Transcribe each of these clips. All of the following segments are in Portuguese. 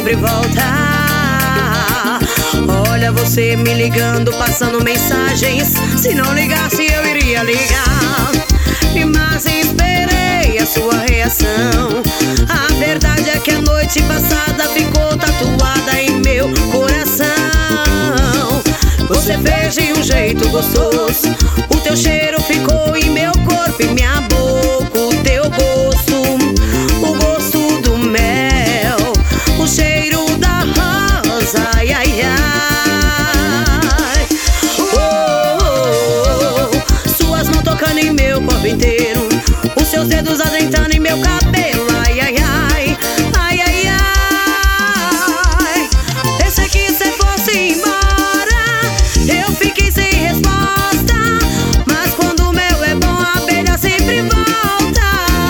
sempre volta. Olha você me ligando, passando mensagens. Se não ligasse eu iria ligar, mas esperei a sua reação. A verdade é que a noite passada ficou tatuada em meu coração. Você fez de um jeito gostoso, o teu cheiro ficou em meu corpo e minha boca. O teu gosto, o gosto do mel, o cheiro da rosa, ai, ai, ai. Oh, oh, oh. Suas mãos tocando em meu corpo inteiro, os seus dedos adentrando em meu cabelo, ai, ai, ai, ai, ai, ai. Pensei que cê fosse embora, eu fiquei sem resposta, mas quando o mel é bom a abelha sempre volta.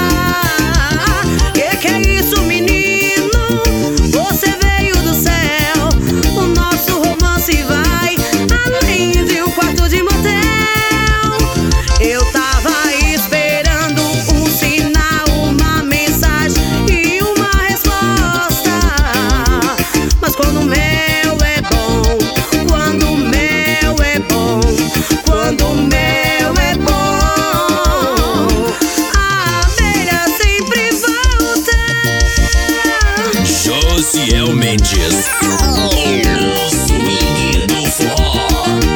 Que é isso, menino? Você veio do céu, o nosso romance vai além de um quarto de motel. Eu tava esperando um sinal, uma mensagem e uma resposta, mas quando o mel é bom, quando o mel é bom, quando o mel é bom, a abelha sempre volta. Josiel Mendes, o swing do forró.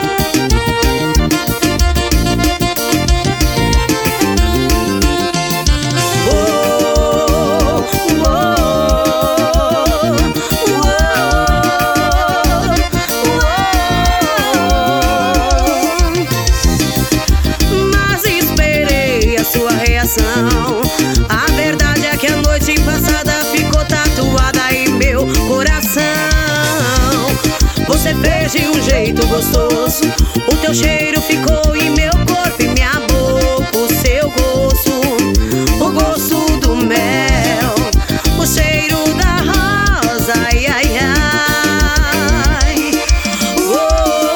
Mas esperei a sua reação. A verdade é que a noite passada ficou tatuada em meu coração. Você fez de um jeito gostoso, o teu cheiro ficou em meu corpo e minha boca. O seu gosto, o gosto do mel, o cheiro da rosa, ai, ai, ai.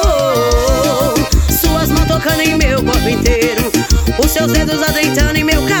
Oh, oh, oh. Suas mãos tocando em meu corpo inteiro, os seus dedos adentrando em meu cabelo.